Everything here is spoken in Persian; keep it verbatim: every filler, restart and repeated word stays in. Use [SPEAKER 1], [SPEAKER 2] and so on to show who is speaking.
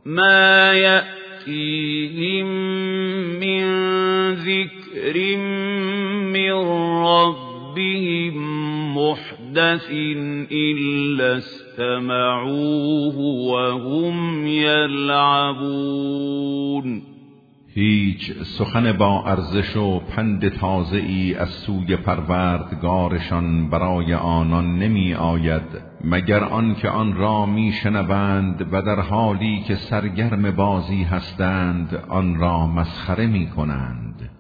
[SPEAKER 1] ما یأتیهم من ذکر من ربهم محدث الا استمعوه وهم یلعبون.
[SPEAKER 2] هیچ سخن با ارزش و پند تازه‌ای از سوی پروردگارشان برای آنان نمی آید مگر آنکه آن را می شنوند و در حالی که سرگرم بازی هستند آن را مسخره می کنند.